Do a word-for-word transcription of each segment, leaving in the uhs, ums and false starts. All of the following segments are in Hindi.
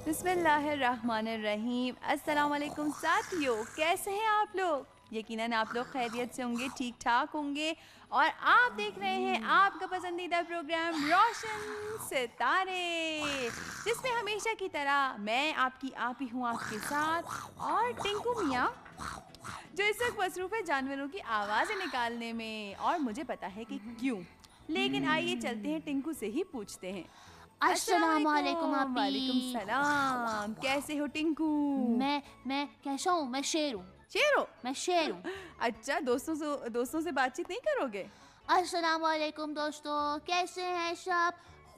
बिस्मिल्लाहिर्रहमानिर्रहीम। अस्सलाम वालेकुम साथियों, कैसे हैं आप लोग? यकीनन आप लोग खैरियत से होंगे, ठीक ठाक होंगे। और आप देख रहे हैं आपका पसंदीदा प्रोग्राम रोशन सितारे, जिसमें हमेशा की तरह मैं आपकी आप ही हूँ आपके साथ, और टिंकू मियाँ जो इस वक्त मसरूफ़ है जानवरों की आवाज़ें निकालने में, और मुझे पता है कि क्यों। लेकिन आइए चलते हैं, टिंकू से ही पूछते हैं। अस्सलाम वालेकुम अस्सलामुअलैकुम। आपी। वालेकुम सलाम। कैसे हो टिंकू? मैं मैं कैसा हूँ? मैं शेर हूँ। शेर हो? मैं शेर हूँ। अच्छा, दोस्तों से दोस्तों से बातचीत नहीं करोगे? अस्सलाम वालेकुम दोस्तों, कैसे हैं सब?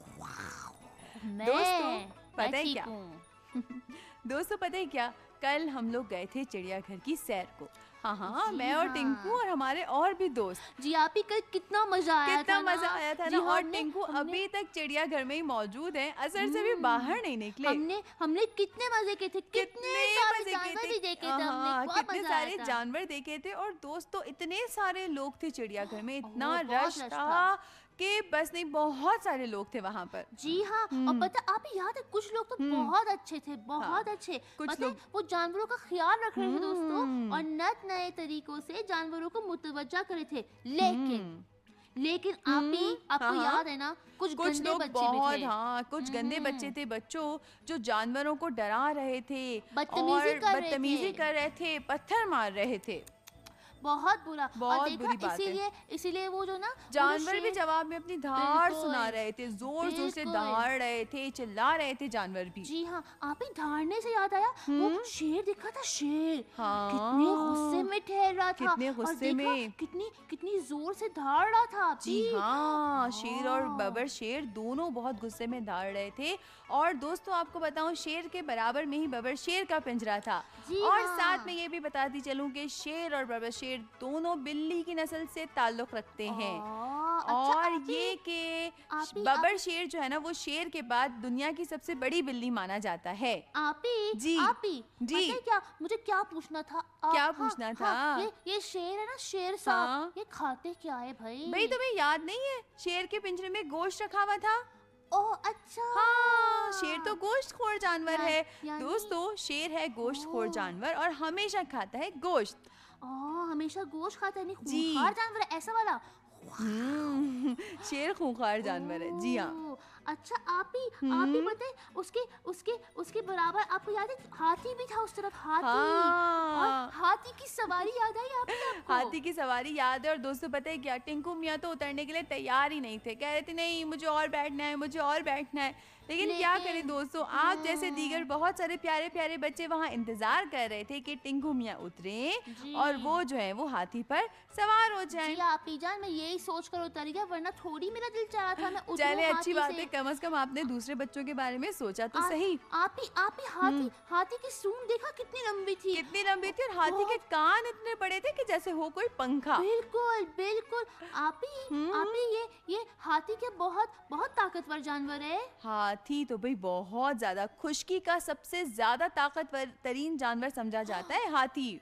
दोस्तों मैं पता मैं है ठीक क्या? हूँ। दोस्तों पता है क्या, कल हम लोग गए थे चिड़ियाघर की सैर को। हाँ हाँ, जी मैं और टिंकू हाँ। और हमारे और भी दोस्त। जी आपी, कल कितना मजा आया कितना था ना। मजा आया था ना। जी हाँ, और हमने टिंकू हमने अभी तक चिड़ियाघर में ही मौजूद है, असर से भी हम्म, बाहर नहीं निकले। हमने हमने कितने मजे किए थे, कितने कितने सारे मजे किए जानवर थे। भी देखे थे हमने, हाँ, बहुत कितने मजा आया सारे था। जानवर देखे थे। और दोस्तों इतने सारे लोग थे चिड़ियाघर में, इतना ओह, बहुत रश रश था। था कि बस नहीं, बहुत सारे लोग थे वहां पर। जी हाँ, और हम्म। पता आप याद है, कुछ लोग तो हम्म। बहुत अच्छे थे, बहुत हाँ, अच्छे। कुछ पता है लोग। वो जानवरों का ख्याल रख रहे थे दोस्तों, और हम्म। नत नए तरीकों से जानवरों को मुतवज्जा करे थे। लेकिन हम्म। लेकिन आप ही हम्म। हाँ आपको हाँ, याद है ना, कुछ कुछ गंदे लोग बच्चे भी बहुत, थे। हाँ कुछ गंदे बच्चे हम्म, थे, बच्चों जो जानवरों को डरा रहे थे बदतमीजी और कर रहे थे। बदतमीजी कर रहे थे, पत्थर मार रहे थे। बहुत बुरा। और बहुत देखा, बुरी बात है। इसीलिए इसीलिए वो जो ना वो जो जानवर भी शेर, जवाब में अपनी धाड़ सुना बिल्कुल रहे थे, जोर जोर से बिल्कुल। दहाड़ रहे थे, चिल्ला रहे थे जानवर भी। जी हाँ, आप ही धारने से याद आया, वो हम्म। शेर दिखा था, शेर कितने गुस्से हाँ, में ठहर रहा था। कितने और गुस्से देखा में। कितनी कितनी जोर से धाड़ रहा था आप जी ही। हाँ, शेर और हाँ बबर शेर दोनों बहुत गुस्से में दहाड़ रहे थे। और दोस्तों आपको बताऊं, शेर के बराबर में ही बबर शेर का पिंजरा था। जी और साथ में हाँ। ये भी बताती चलूं कि शेर और बबर शेर दोनों बिल्ली की नस्ल से ताल्लुक रखते हैं। आ, अच्छा और आप ये ही कि आप ही आप बबर शेर जो है ना, वो शेर के बाद दुनिया की सबसे बड़ी बिल्ली माना जाता है। आप ही जी आप ही जी। पता है क्या मुझे क्या पूछना था? आ, क्या हाँ पूछना था? हाँ, ये ये शेर है ना, शेर साहब, हाँ ये खाते क्या है भाई? भाई, तुम्हें याद नहीं है शेर के पिंजरे में गोश्त रखा हुआ था? ओह अच्छा। हाँ, शेर तो गोश्तखोर जानवर या, है। यानी दोस्तों शेर है गोश्तखोर ओह जानवर और हमेशा खाता है गोश्त। आ, हमेशा गोश्त खाता है, नहीं खूंखार जी। जानवर है ऐसा वाला। हम्म। शेर खूंखार जानवर है, जी हाँ। ओह अच्छा। आप ही आप ही हम्म। पता है, उसके उसके उसके बराबर आपको याद है, हाथी भी था उस तरफ, हाथी। और हाँ, हाथी की सवारी याद आई आप ही आपको? हाथी की सवारी याद है। और दोस्तों पता है क्या, टिंकू मियाँ तो उतरने के लिए तैयार ही नहीं थे, कह रहे थे नहीं मुझे और बैठना है, मुझे और बैठना है। लेकिन क्या करें लेकिन दोस्तों, आप जैसे दीगर हम्म, बहुत सारे प्यारे प्यारे बच्चे वहाँ इंतजार कर रहे थे कि टिंकू मियाँ उतरे जी और वो जो है वो हाथी पर सवार हो जी जाएं। आप ही जान, मैं यही सोच कर उतर गया, वरना थोड़ी मेरा दिल चाह रहा था मैं उतरूं चले, अच्छी हाथी बात से। है, कम से कम आपने दूसरे बच्चों के बारे में सोचा तो आ, सही। आप ही आप ही हाथी हम्म। हाथी की सूंड देखा कितनी लंबी थी। कितनी लंबी थी, और हाथी के बहुत, कान इतने बड़े थे कि जैसे हो कोई पंखा। बिल्कुल बिल्कुल। आप ही आप हम्म। ही ये ये हाथी के बहुत बहुत ताकतवर जानवर है। हाथी तो भाई बहुत ज्यादा, खुशकी का सबसे ज्यादा ताकतवर तरीन जानवर समझा जाता है हाथी।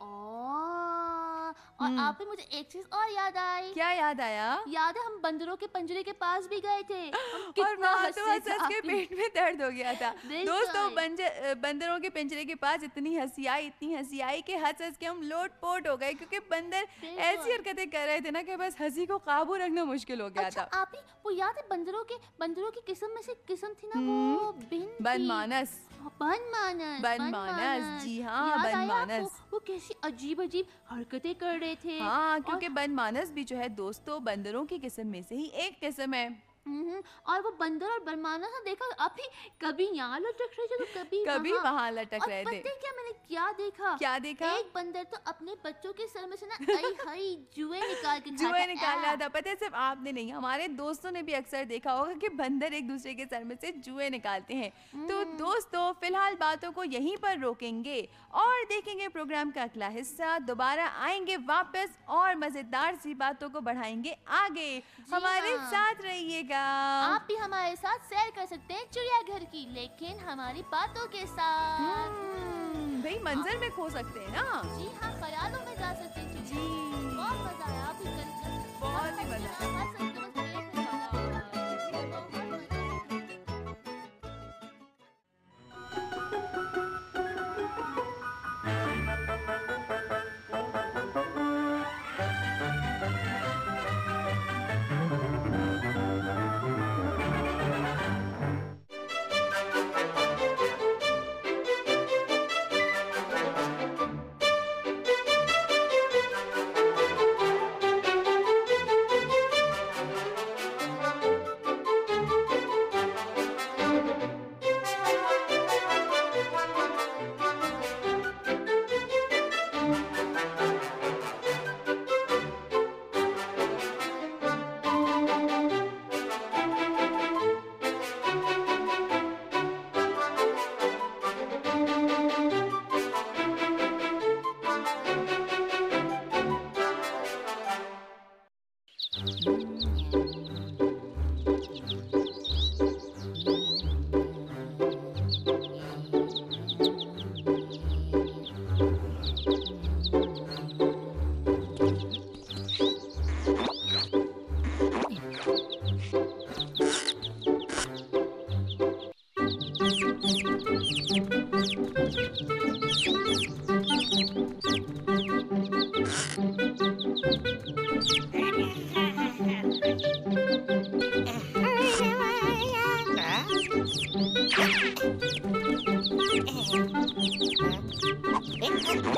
और और हम्म। आप ही मुझे एक चीज और याद आई। क्या याद आया? याद है, हम बंदरों के पंजरे के पास भी गए थे, हम और कितना वहाँ तो हंसे हंस थे हंस आप के ही। पेट में दर्द हो गया था। दोस्तों बिल्कुल बंजर बंदरों के पिंजरे के पास इतनी हंसी आई, इतनी हंसी आई कि हंस हंस के हम लोटपोट हो गए, क्योंकि बंदर ऐसी बिल्कुल। हरकतें कर रहे थे ना कि बस हंसी को काबू रखना मुश्किल हो गया अच्छा था। आप ही वो याद है, बंदरों के बंदरों की किस्म में से किस्म थी ना, हम्म। वो बिन थी। बनमानस। बनमानस बनमानस, जी हाँ, याद आया आपको? बनमानस। वो कैसी अजीब अजीब हरकतें कर रहे थे। हाँ, और क्योंकि बनमानस भी जो है दोस्तों बंदरों की किस्म में से ही एक किस्म है। हम्म, और वो बंदर और बनमानस ना, देखा अभी कभी यहाँ लटक रहे थे तो कभी कभी वहाँ। वहां लटक और रहे थे। पता है क्या मैंने क्या देखा? क्या देखा? एक बंदर तो अपने बच्चों के सर में से ना आई हाई जुए निकाल के खा जुए था। निकाल रहा आ, था। पता है सिर्फ आपने नहीं, हमारे दोस्तों ने भी अक्सर देखा होगा कि बंदर एक दूसरे के सर में से जुए निकालते हैं। तो हम्म, दोस्तों फिलहाल बातों को यहीं पर रोकेंगे और देखेंगे प्रोग्राम का अगला हिस्सा। दोबारा आएंगे वापस और मजेदार सी बातों को बढ़ाएंगे आगे। हमारे हाँ। साथ रहिएगा। आप भी हमारे साथ सैर कर सकते हैं चिड़ियाघर की, लेकिन हमारी बातों के साथ। हम्म, भाई मंजर में खो सकते हैं ना। जी हाँ, ख्यालों में जा सकते हैं जी, चिड़ियाघर। बहुत मजा आया आप ही कर, बहुत ही मजा आया। हर सकते बस पेट में मजा आ रहा है। बहुत मजा आया।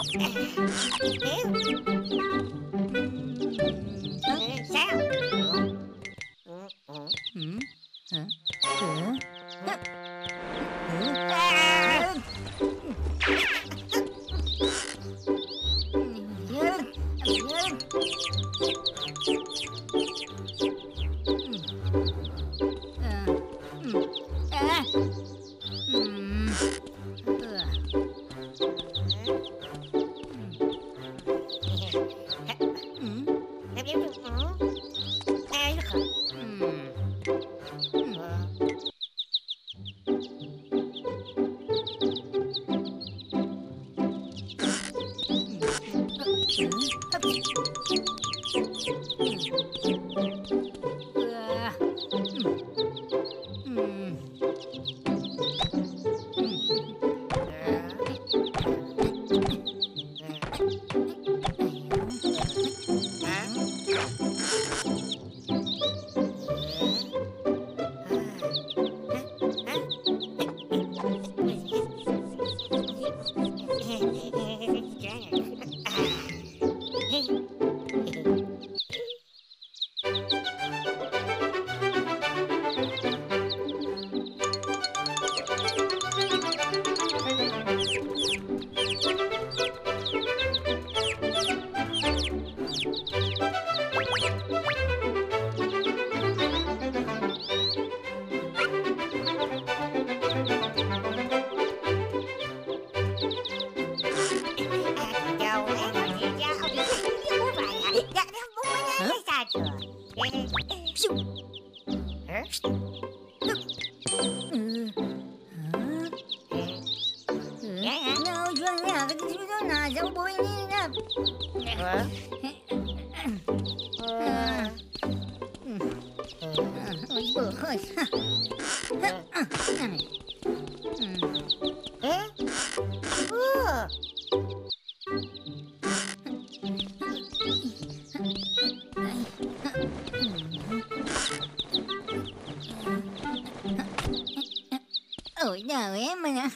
Ôi giời em mà nè.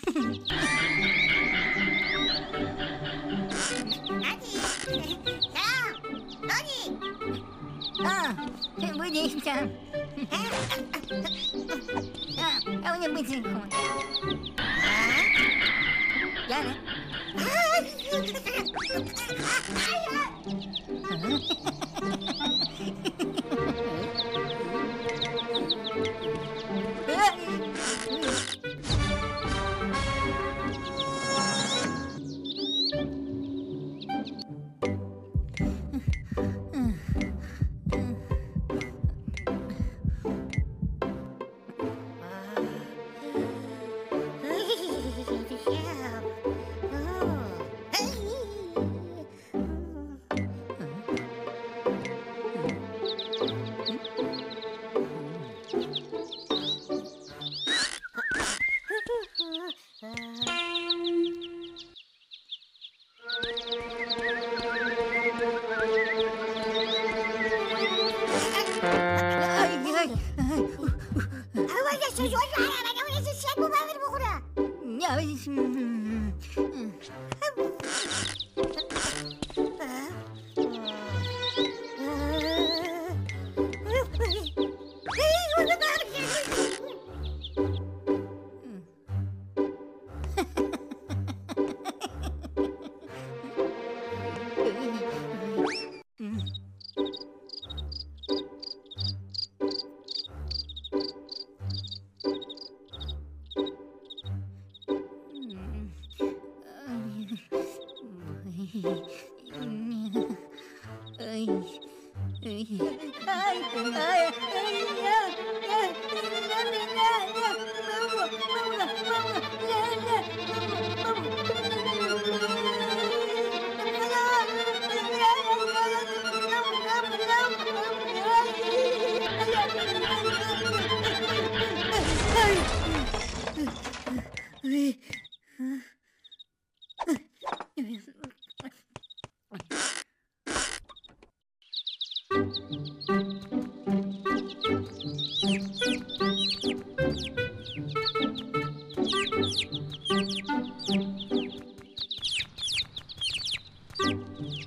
Nói gì? Sao? Nói gì? À, bữa gì sao? À, đâu như bình thường không? Hả? Dạ nè.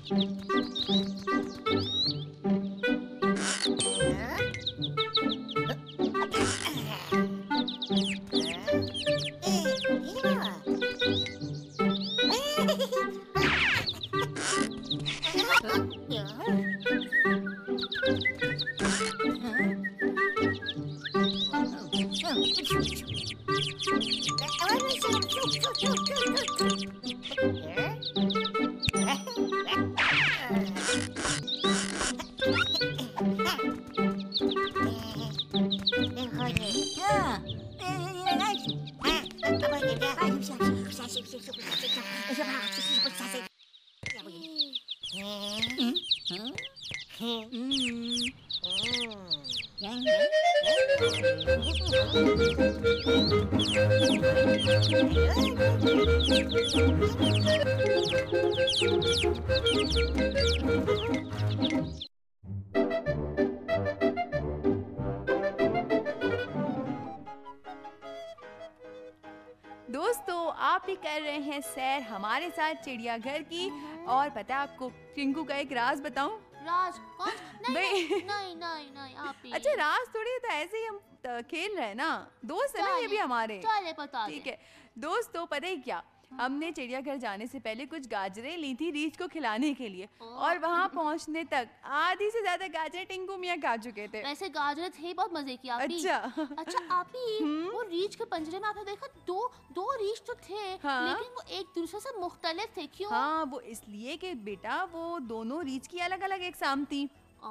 दोस्तों, आप भी कर रहे हैं सैर हमारे साथ चिड़ियाघर की। और पता है आपको टिंकू का एक राज बताऊं? राज कौन? नहीं भाई- नहीं नहीं नहीं नहीं आप ही। अच्छा, राज थोड़ी, तो ऐसे ही हम त- खेल रहे हैं ना, दोस्त है ना ये भी हमारे। चले बता ठीक दे। है दोस्तों, पता है क्या, हमने चिड़ियाघर जाने से पहले कुछ गाजरें ली थी रीछ को खिलाने के लिए, और वहाँ पहुँचने तक आधी से ज्यादा गाजरें टिंकू मियाँ खा चुके थे। वैसे गाजर थे, बहुत मजे की आप ही। अच्छा अच्छा आप ही, वो रीछ के पंजरे में आपने देखा दो दो रीछ तो थे, हाँ। लेकिन वो एक दूसरे से मुख्तलिफ थे, क्यों? हाँ, वो इसलिए कि बेटा वो दोनों रीछ की अलग अलग एग्जाम थी। आ,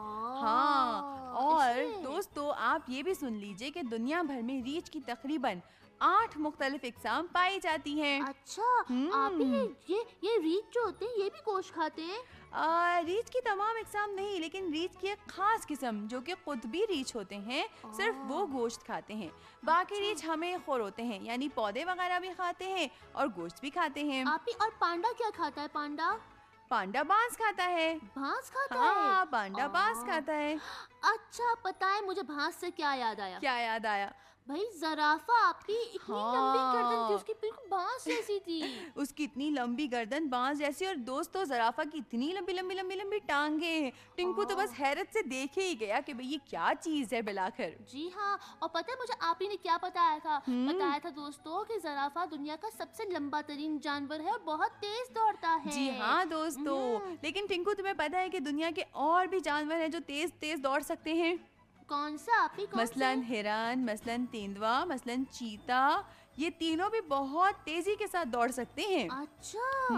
हाँ, और इसलिए? दोस्तों आप ये भी सुन लीजिए कि दुनिया भर में रीछ की तकरीबन आठ मुख्तलिफ इकसाम पाई जाती हैं। अच्छा आप ही, ये ये रीछ जो होते हैं ये भी गोश्त खाते हैं? आ, रीछ की तमाम इकसाम नहीं, लेकिन रीछ की एक खास किस्म जो कि कुतबी रीछ होते हैं, सिर्फ वो गोश्त खाते हैं। बाकी रीछ हमें खोर होते हैं, यानी पौधे वगैरह भी खाते हैं और गोश्त भी खाते हैं। आप ही, और पांडा क्या खाता है? पांडा पांडा बांस खाता है। भांस खाता हाँ, है? पांडा बांस आ, खाता है। अच्छा पता है, मुझे भांस से क्या याद आया? क्या याद आया? भाई जराफा आपकी इतनी लंबी गर्दन थी, हाँ। उसकी बिल्कुल बांस जैसी थी। उसकी इतनी लंबी गर्दन बांस जैसी, और दोस्तों जराफा की इतनी लंबी लंबी लंबी लंबी टांगे। टिंकू तो बस हैरत से देखे ही गया कि भाई ये क्या चीज है बिलाकर। जी हाँ, और पता है मुझे आप ही ने क्या बताया था? बताया था दोस्तों कि जराफा दुनिया का सबसे लंबा तरीन जानवर है और बहुत तेज दौड़ता है। जी हाँ दोस्तों, लेकिन टिंकू तुम्हें पता है कि दुनिया के और भी जानवर हैं जो तेज तेज दौड़ सकते हैं? कौन सा आप ही? कौन मसलन हिरन, मसलन तेंदुआ, मसलन चीता, ये तीनों भी बहुत तेजी के साथ दौड़ सकते हैं। से? अच्छा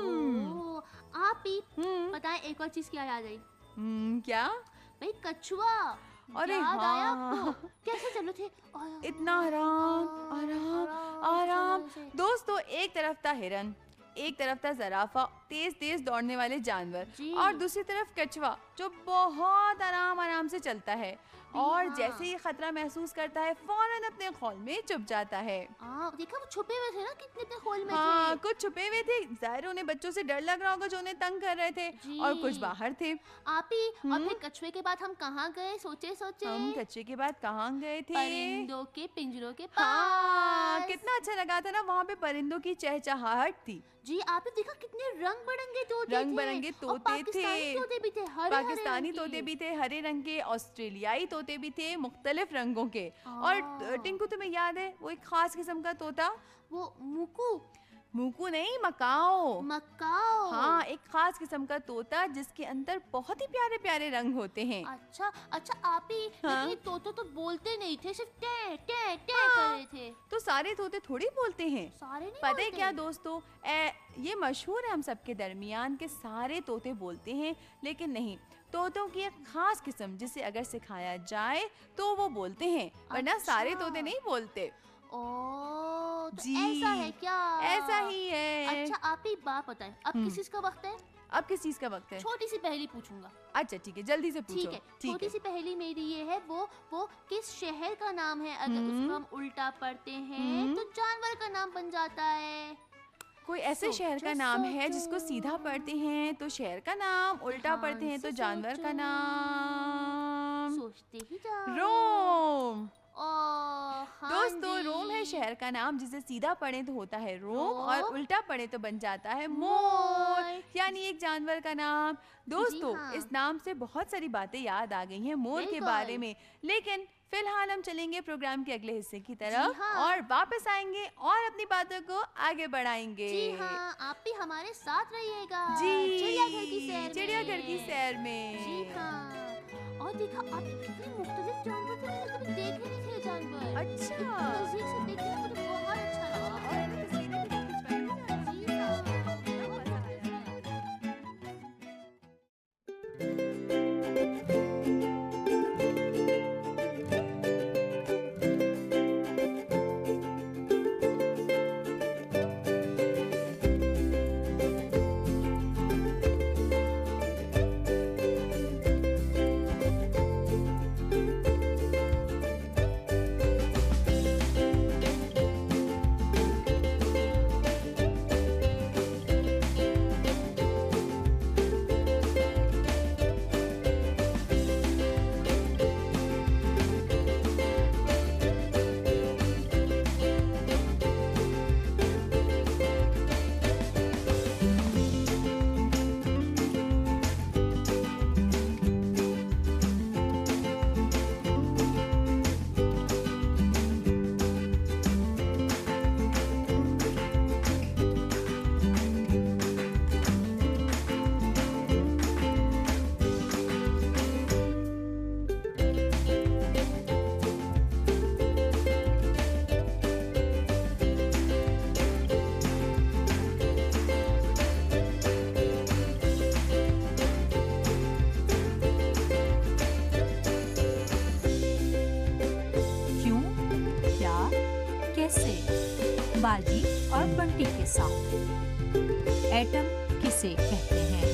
ओह, आप ही हम्म पता है एक और चीज क्या याद आई? हम्म, क्या? भाई कछुआ। अरे याद आया हाँ। आपको? कैसे चलो थे? आया, इतना आराम आराम आराम आराम। से। दोस्तों, एक तरफ था हिरन, एक तरफ था जराफा, तेज तेज दौड़ने वाले जानवर, जी। और दूसरी तरफ कछुआ जो बहुत आराम आराम से चलता है, और हाँ। जैसे ही खतरा महसूस करता है फौरन अपने खौल में छुप जाता है। हाँ देखा, वो छुपे हुए थे ना, कितने इतने खोल में हाँ, थे। कुछ छुपे हुए थे, जाहिर उन्हें बच्चों से डर लग रहा होगा जो उन्हें तंग कर रहे थे, जी। और कुछ बाहर थे। आप ही, और फिर कछुए के बाद हम कहाँ गए? सोचे सोचे हम कच्चे के बाद कहाँ गए थे? परिंदों के पिंजरों के हाँ, पास। कितना अच्छा लगा था ना, वहाँ पे परिंदों की चहचहाहट थी। जी आपने देखा कितने रंग बिरंगे तोते रंग थे, बिरंगे और तोते पाकिस्तानी थे। तोते भी थे, हरे पाकिस्तानी हरे तोते भी थे, हरे रंग के, ऑस्ट्रेलियाई तोते भी थे, मुख्तलिफ रंगों के। और हाँ। टिंकू तुम्हें याद है वो एक खास किस्म का तोता? वो मुकू, मूकू नहीं, मकाओ। मकाओ। हाँ, एक खास किस्म का तोता जिसके अंदर बहुत ही प्यारे प्यारे रंग होते हैं। अच्छा अच्छा आप ही, हाँ। लेकिन ये तोते तो बोलते नहीं थे, सिर्फ टे टे टे हाँ। कर रहे थे। तो सारे तोते थोड़ी बोलते हैं। सारे नहीं पता है बोलते। क्या दोस्तों, ए, ये मशहूर है हम सबके दरमियान के सारे तोते बोलते हैं, लेकिन नहीं, तोतों की एक खास किस्म जिसे अगर सिखाया जाए तो वो बोलते हैं, वरना सारे अच्छा। तोते नहीं बोलते। ओ तो जी, ऐसा है क्या? ऐसा ही है। अच्छा आप ही बात बताएं, अब हम्म। किस चीज का वक्त है? अब किस चीज का वक्त है? छोटी सी पहेली पूछूंगा। अच्छा ठीक है, जल्दी से पूछो। ठीक है, छोटी सी पहेली मेरी ये है, वो वो किस शहर का नाम है? अगर हम्म। उसको हम उल्टा पढ़ते हैं हम्म। तो जानवर का नाम बन जाता है। कोई ऐसे सोचो, शहर का नाम है सोचो। जिसको सीधा पढ़ते हैं तो शहर का नाम, उल्टा पढ़ते हैं तो ध्यान से जानवर का सोचो। नाम? सोचते ही जाओ। रोम। ओ हाँ दोस्तों, जी। रोम है शहर का नाम, जिसे सीधा पढ़े तो होता है रोम रोम। और उल्टा पढ़े तो बन जाता है मोर, मोर। यानी एक जानवर का नाम। दोस्तों, हाँ। इस नाम से बहुत सारी बातें याद आ गई हैं मोर के बिल्कुल। बारे में, लेकिन फिलहाल हम चलेंगे प्रोग्राम के अगले हिस्से की तरफ हाँ। और वापस आएंगे और अपनी बातों को आगे बढ़ाएंगे। जी हाँ, आप भी हमारे साथ रहिएगा जी, चिड़ियाघर की सैर में। चिड़ियाघर की सैर में। जी हाँ। और देखा आपने कितने मुख्तलिफ जानवर थे, मैंने कभी देखे नहीं थे जानवर। अच्छा। इतने नजदीक से देखने में मुझे बहुत अच्छा लगा। और हमें तस्वीरें भी खिंचवाई ना। जी हाँ। कितना मजा आया। बाजी और बंटी के साथ। एटम किसे कहते हैं?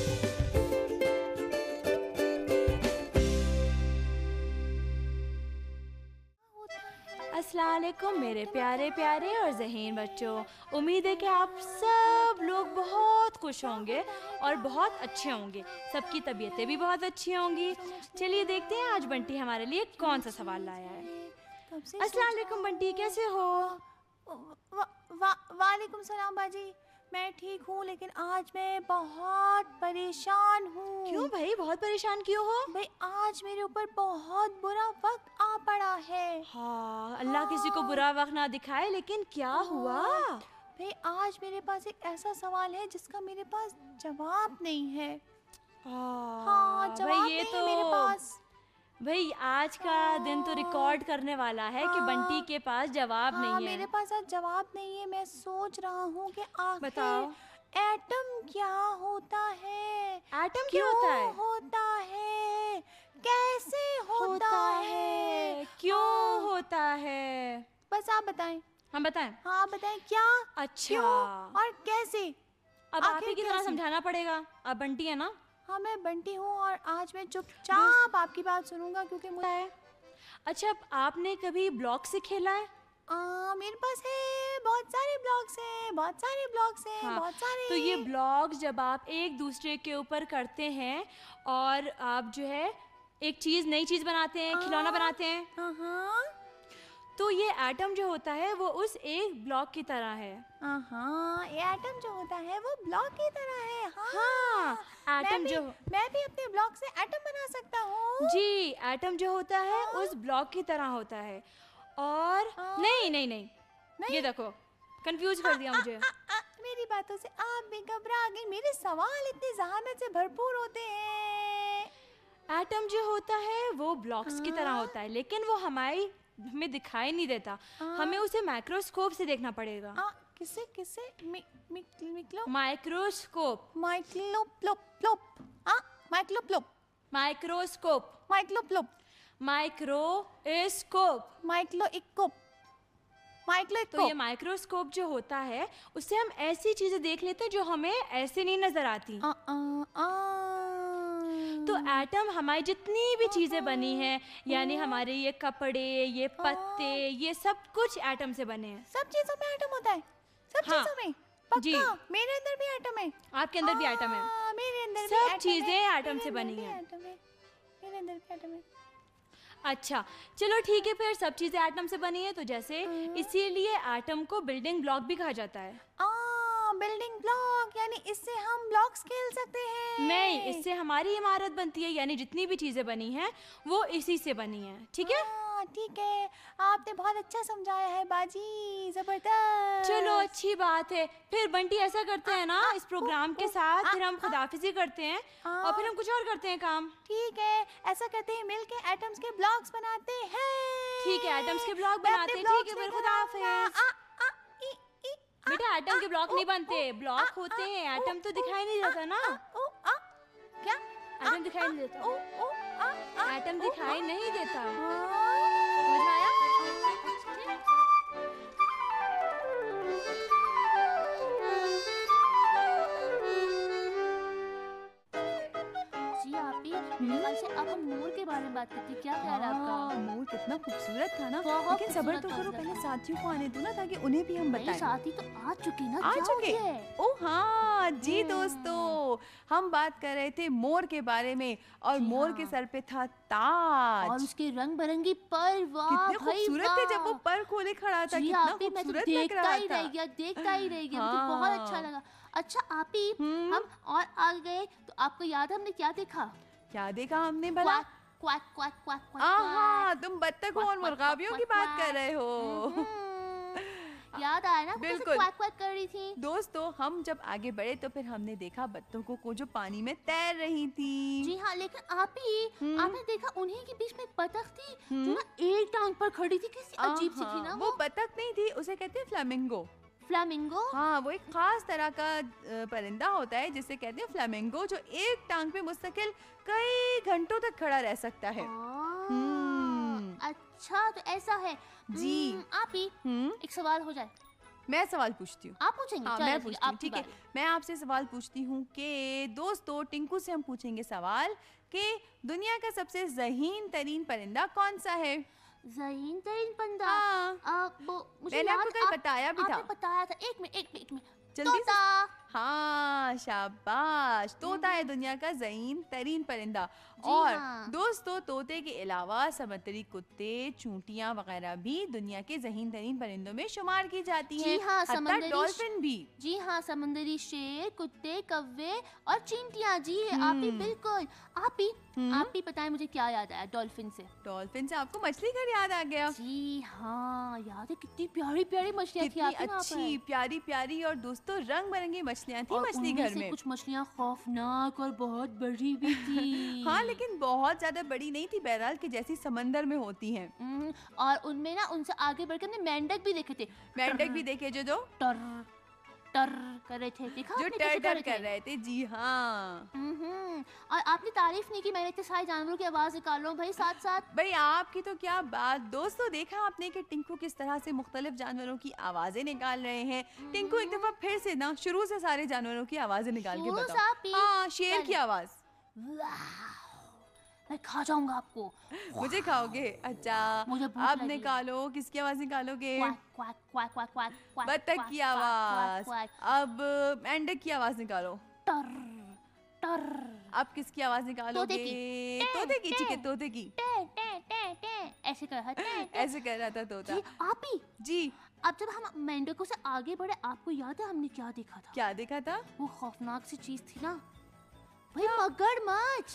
अस्सलाम वालेकुम मेरे प्यारे प्यारे और ज़हीन बच्चों। उम्मीद है कि आप सब लोग बहुत खुश होंगे और बहुत अच्छे होंगे, सबकी तबीयतें भी बहुत अच्छी होंगी। चलिए देखते हैं आज बंटी हमारे लिए कौन सा सवाल लाया है। अस्सलाम वालेकुम बंटी, कैसे हो? वा, वा, वालेकुम सलाम बाजी, मैं ठीक हूँ, लेकिन आज मैं बहुत परेशान हूँ। क्यों भाई, बहुत परेशान क्यों हो? भाई आज मेरे ऊपर बहुत बुरा वक्त आ पड़ा है। हाँ, अल्लाह किसी को बुरा वक्त ना दिखाए, लेकिन क्या हुआ? भाई आज मेरे पास एक ऐसा सवाल है जिसका मेरे पास जवाब नहीं है। हाँ, जवाब भाई ये नहीं तो है मेरे पास। भाई आज का दिन तो रिकॉर्ड करने वाला है कि बंटी के पास जवाब हाँ, नहीं है। मेरे पास आज जवाब नहीं है। मैं सोच रहा हूँ कि बताओ। आखिर एटम क्या होता है? एटम क्या क्यों होता है? होता है? कैसे होता, है? क्यों होता है? बस आप बताएं। हम बताएं? हाँ बताएं, क्या, अच्छा, क्यों और कैसे? अब आप आखिर ही की तरह कैसे? समझाना पड़ेगा। अब बंटी है ना? हाँ मैं बंटी हूँ और आज मैं चुपचाप आपकी बात सुनूंगा क्योंकि मुझे अच्छा, अब आपने कभी ब्लॉक से खेला है? आ, मेरे पास है, बहुत सारे ब्लॉग्स हैं, बहुत सारे ब्लॉग्स हैं, हाँ, बहुत सारे। तो ये ब्लॉग्स जब आप एक दूसरे के ऊपर करते हैं और आप जो है एक चीज़, नई चीज़ बनाते हैं, खिलौना बनाते हैं, हाँ हाँ तो ये एटम जो होता है वो उस एक ब्लॉक की तरह है। हाँ, ये एटम जो होता है वो ब्लॉक की तरह है। हाँ, हाँ, एटम मैं भी, जो मैं भी अपने ब्लॉक से एटम बना सकता हूँ। जी, एटम जो होता है उस ब्लॉक की तरह होता है। और हाँ। नहीं नहीं नहीं, नहीं? ये देखो, कंफ्यूज कर दिया मुझे। आ, आ, आ, मेरी बातों से आप भी घबरा गई। मेरे सवाल इतनी जहानत से भरपूर होते हैं। एटम जो होता है वो ब्लॉक्स की तरह होता है, लेकिन वो हमारी हमें दिखाई नहीं देता। हमें उसे माइक्रोस्कोप से देखना पड़ेगा। आ, किसे किसे मि, मि, मिक्लो माइक्रोस्कोप माइक्लोप्लोप आ माइक्लोप्लोप माइक्रोस्कोप माइक्लोप्लोप माइक्रोस्कोप माइक्लोइकोप माइक्लो तो ये माइक्रोस्कोप जो होता है उससे हम ऐसी चीजें देख लेते हैं जो हमें ऐसे नहीं नजर आती। आ, आ, आ, तो एटम हमारी जितनी भी चीजें बनी हैं, यानी हमारे ये कपड़े, ये पत्ते, ये सब कुछ एटम से बने हैं। सब चीजों में एटम होता है? सब हाँ, चीजों में? पक्का? जी। मेरे अंदर भी एटम है। आपके अंदर भी एटम है। आ, मेरे अंदर भी सब एटम चीजें है। एटम मेरे से अंदर बनी भी हैं। एटम है। मेरे अंदर भी एटम है। अच्छा चलो ठीक है, फिर सब चीजें एटम से बनी है तो जैसे इसीलिए एटम को बिल्डिंग ब्लॉक भी कहा जाता है। आ बिल्डिंग ब्लॉक, यानी इससे हम ब्लॉक्स खेल सकते हैं। नहीं, इससे हमारी इमारत बनती है, यानी जितनी भी चीजें बनी हैं वो इसी से बनी हैं। ठीक है, हाँ, ठीक है, आपने बहुत अच्छा समझाया है बाजी, जबरदस्त। चलो अच्छी बात है। फिर बंटी ऐसा करते हैं ना, इस प्रोग्राम के साथ फिर हम खुदाफिजी करते हैं और फिर हम कुछ और करते हैं काम। ठीक है, ऐसा करते हैं, मिलके एटम्स के ब्लॉक्स बनाते हैं। ठीक है, एटम्स के ब्लॉक मैं बनाते अपने हैं। ठीक है, blocks फिर निकालूंगा। खुदाफिज। आ, आ, ई, ई, आ, बेटा एटम के आ, ब्लॉक ऊ, नहीं बनते, ऊ, ब्लॉक आ, होते आ, हैं। ऊ, एटम तो ऊ, दिखाई नहीं देता ना। आ, ऊ, आ, क्या? एटम दिखाई नहीं देता। ऊ, ऊ, आ, आ, एटम ऊ, दिखाई आ, नहीं देता। हाँ। समझ में आया? जी आप ही, मेरे ख्याल से अब हम मोर के बारे में बात करते हैं। क्या ख्याल है आपका? हाँ, मोर कितना खूबसूरत था ना। बहुत लेकिन सबर खूबसूरत तो था करो, मतलब। पहले साथियों को आने दो ना, ताकि उन्हें भी हम नहीं, बताएं। साथी तो आ चुके ना। आ क्या चुके? हो गया है? ओ हाँ जी दोस्तों, हम बात कर रहे थे मोर के बारे में, और जी मोर हाँ। के सर पे था ताज। और उसके रंग बिरंगी पर, वाह कितने भाई खूबसूरत थे जब वो वाह। पर खोले खड़ा था। जी कितना आप ही, मैं तो खूबसूरत लग देखता रहा ही था। रह गया, देखता ही रह गया। मुझे बहुत हाँ। अच्छा लगा। अच्छा आप ही, हम्म। हम और आगे गए तो आपको याद है हमने क्या देखा? क्या देखा हमने भला? क्वाक क्वाक क्वाक क्वाक आहा, तुम बत्तखों क्वाक, और क्वाक, मुर्गाबियों क्वाक, की बात क्वाक। कर रहे हो। हम्म, याद आया ना, कैसे बिल्कुल। क्वाक क्वाक कर रही थी। दोस्तों, हम जब आगे बढ़े तो फिर हमने देखा बत्तखों को जो पानी में तैर रही थी। जी हाँ, लेकिन आप ही, हम्म। आपने देखा उन्हीं के बीच में एक बतख थी जो हम्म। ना एक टांग पर खड़ी थी। किसी अजीब सी थी आहा, ना वो वो। बतख नहीं थी, उसे कहते हैं फ्लामिंगो। फ्लामिंगो। हाँ, वो एक खास तरह का अ, परिंदा होता है जिसे कहते हैं फ्लामिंगो, जो एक टांग पे मुस्तकिल कई घंटों तक खड़ा रह सकता है। हम्म। अच्छा तो ऐसा है। जी। हम्म, आप ही, हम्म, एक सवाल हो जाए। मैं सवाल पूछती हूँ। आप पूछेंगे? हाँ, चलो, मैं ठीक है, पूछती हूँ, आपकी ठीक है। बारी। मैं आपसे सवाल पूछती हूँ कि दोस्तों, टिंकू से हम पूछेंगे सवाल कि दुनिया का सबसे ज़हीन तरीन परिंदा कौन सा है? ज़हीन तरीन परिंदा। हाँ, आ, वो मुझे मैंने याद- आपको कल आप- बताया भी था। आपने बताया था। एक मिनट, एक मिनट, एक मिनट। जल्दी से। तोता। हाँ, शाबाश, तोता है दुनिया का ज़हीन तरीन परिंदा। जी और हाँ। दोस्तों, तोते के अलावा समुद्री कुत्ते, चूंटियां वगैरह भी दुनिया के ज़हीन तरीन परिंदों में शुमार की जाती जी हैं। हाँ, हत्ता समंदरी डॉल्फिन भी। जी हाँ, समुद्री शेर, कुत्ते, कौवे और चींटियां। जी आप ही, हम्म। बिल्कुल। आप ही, हम्म। आप ही बताएं मुझे क्या याद आया डॉल्फिन से। डॉल्फिन से आपको मछली घर याद आ गया। जी हाँ, याद है, कितनी प्यारी प्यारी मछलियाँ थी कितनी आपके वहाँ पर। अच्छी प्यारी प्यारी और दोस्तों रंग बिरंगी मछलियाँ थी और मछली उनमें घर से में। कुछ मछलियाँ खौफनाक और बहुत बड़ी भी थी। हाँ, लेकिन बहुत ज्यादा बड़ी नहीं थी, बहरहाल कि जैसी समंदर में होती हैं। हम्म, और उनमें ना उनसे आगे बढ़कर हमने मेंढक भी देखे थे। मेंढक भी देखे जो जो टर टर कर रहे थे। देखा जो आपने कैसे टर टर थे? कर रहे थे। जी हाँ हम्म, और आपने तारीफ नहीं की, मैंने इतने सारे जानवरों की आवाज निकाल रहा हूँ भाई साथ साथ। भाई, आपकी तो क्या बात। दोस्तों, देखा आपने कि टिंकू किस तरह से मुख्तलिफ जानवरों की आवाजें निकाल रहे हैं। टिंकू, एक दफा फिर से ना शुरू से सारे जानवरों की आवाजें निकाल के शुरू से बताओ। आप ही? हाँ, शेर की चलिए। आवाज। वाह, मैं खा जाऊंगा आपको। मुझे खाओगे? अच्छा, मुझे भूख अब लगी। निकालो, किसकी आवाज निकालोगे? Quack quack quack quack quack quack, बत्तख क्वाक, की क्वाक, आवाज। क्वाक, अब मेंढक की आवाज निकालो। टर टर अब किसकी आवाज निकालोगे? तोते की। तोते की। ठीक है, टे। तोते की। टे टे टे टे ऐसे कर रहा है, टे, टे। ऐसे कर रहा था तोता। जी आप ही, जी, अब जब हम मेंढकों से आगे बढ़े, आपको याद है हमने क्या देखा था? क्या देखा था? वो खौफनाक सी चीज थी ना भाई, मगरमच्छ।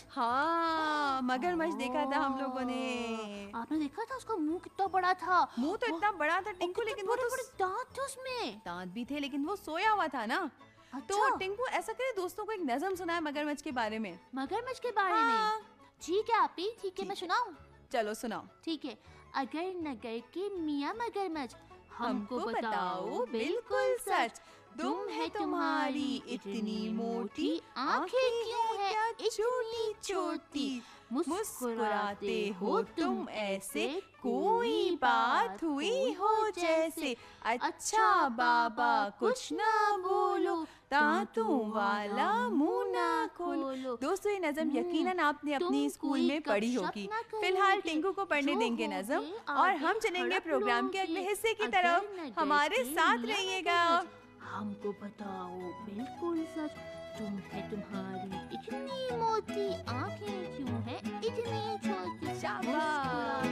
हाँ, मगरमच्छ देखा था हम लोगों ने। आपने देखा था उसका मुंह कितना बड़ा था? मुंह तो इतना बड़ा था टिंकू, कितने लेकिन वो बड़े तो बड़े दांत थे उसमें। दांत भी थे, लेकिन वो सोया हुआ था ना। तो अच्छा, टिंकू, ऐसा करे, दोस्तों को एक नज़म सुनाए मगरमच्छ के बारे में। मगरमच्छ के बारे हाँ। में? ठीक है आप ही, ठीक है, ठीक मैं है। सुनाऊं? चलो सुनाओ। ठीक है। अगर नगर के मियाँ मगरमच्छ हमको बताओ बिल्कुल सच, दुम है तुम्हारी इतनी मोटी, आंखें क्यों है इतनी छोटी, मुस्कुराते हो तुम ऐसे, कोई बात हुई हो जैसे, अच्छा बाबा कुछ ना बोलो, दांतों वाला मुंह ना खोलो। दोस्तों, ये नज़म यकीनन आपने अपनी स्कूल में पढ़ी होगी। फिलहाल टिंकू को पढ़ने देंगे नज़म, और हम चलेंगे प्रोग्राम के अगले हिस्से की तरफ। हमारे साथ रहिएगा। हमको बताओ बिल्कुल सच, तुम है तुम्हारी इतनी मोटी, आंखें क्यों है इतनी छोटी, शाबाश।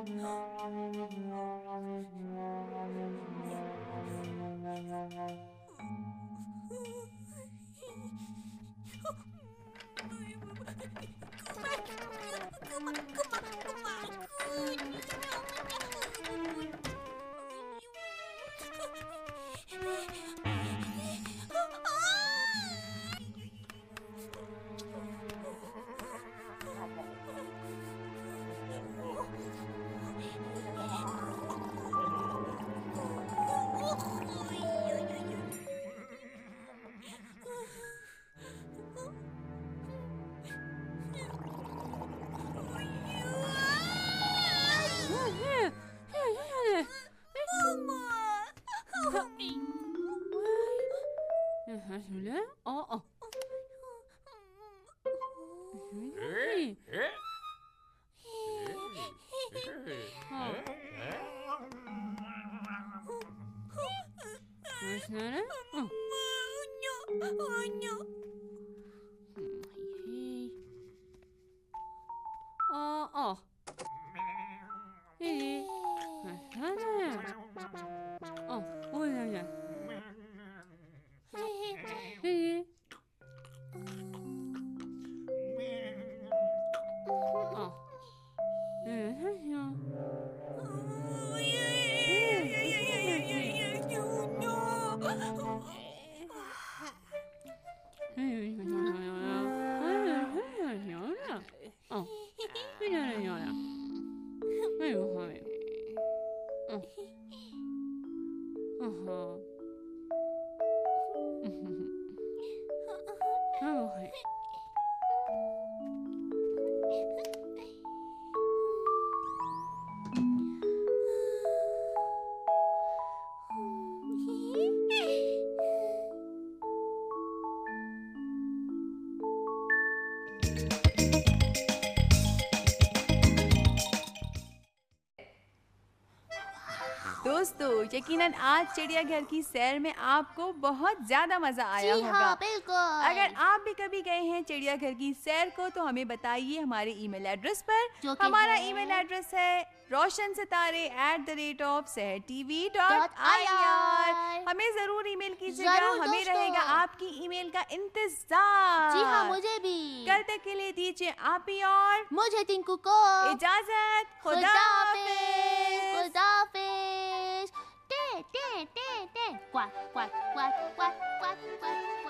दोस्तों यकीनन आज चिड़ियाघर की सैर में आपको बहुत ज्यादा मजा आया जी होगा। हाँ, बिल्कुल। अगर आप भी कभी गए हैं चिड़ियाघर की सैर को तो हमें बताइए हमारे ईमेल एड्रेस पर। जो कि हमारा है- ईमेल एड्रेस है रोशन सितारे at the rate of Sahar TV dot Dot I R. ir। हमें जरूर ईमेल कीजिएगा, जरूर हमें दोस्तों। रहेगा आपकी ईमेल का इंतजार। जी हाँ, मुझे भी। कल तक के लिए दीजिए आप ही और मुझे टिंकू को इजाजत। खुदा खुदा हाफिज। हाफिज। खुदा हाफिज। टे टे टे टे quack quack quack quack quack quack